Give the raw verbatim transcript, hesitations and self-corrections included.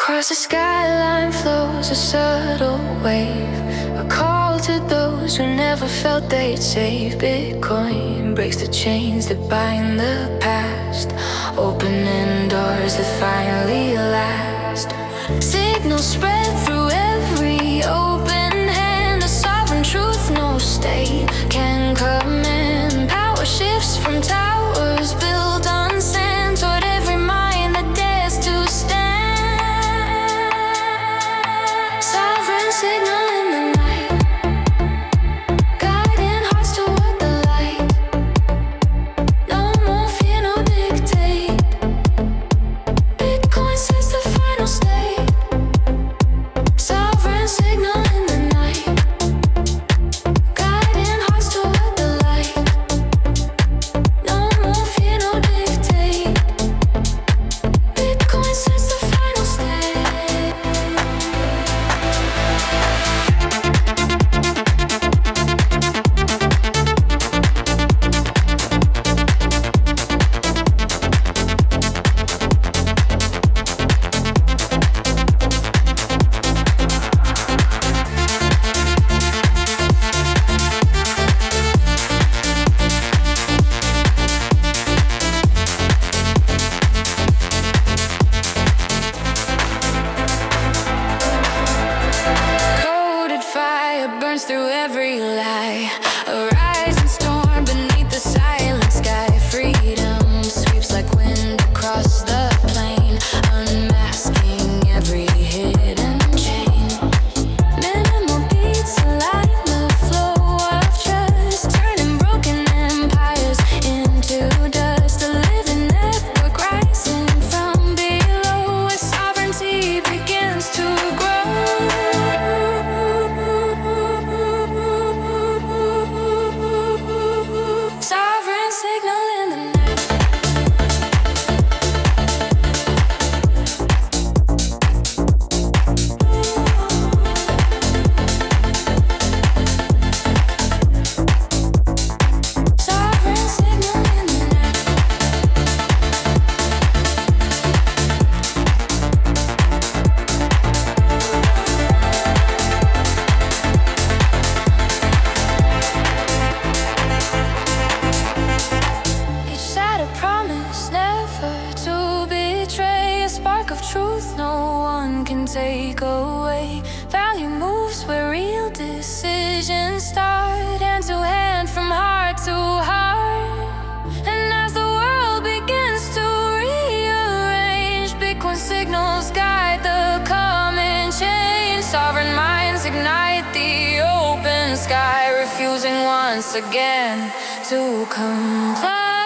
Across the skyline flows a subtle wave, a call to those who never felt they'd save. Bitcoin breaks the chains that bind the past, opening doors that finally last. Signals spread through every open hand, a sovereign truth no state can come in. Power shifts from towers built on sand toward every mind that dares to stand. Sovereign signal in the night, guiding hearts toward the light. No more fear, no dictate. Bitcoin sets the final state. Sovereign signal in the night, guiding hearts toward the light. No more fear, no dictate. Bitcoin sets the final state. Coded fire burns through every lie. A rising storm beneath the silent sky. Freedom sweeps like wind across the plain, unmasking every hidden chain. Minimal beats align the flow of trust, turning broken empires into dust. A living network rising from below, where sovereignty begins to grow. Sovereign signal in the night. Sovereign signal in the night. Each side a promise never to betray, a spark of truth no one can take away. Value moves where real decisions start, hand to hand from heart to heart. And as the world begins to rearrange, Bitcoin signals guide the coming change. Sovereign minds ignite the open sky, refusing once again to comply.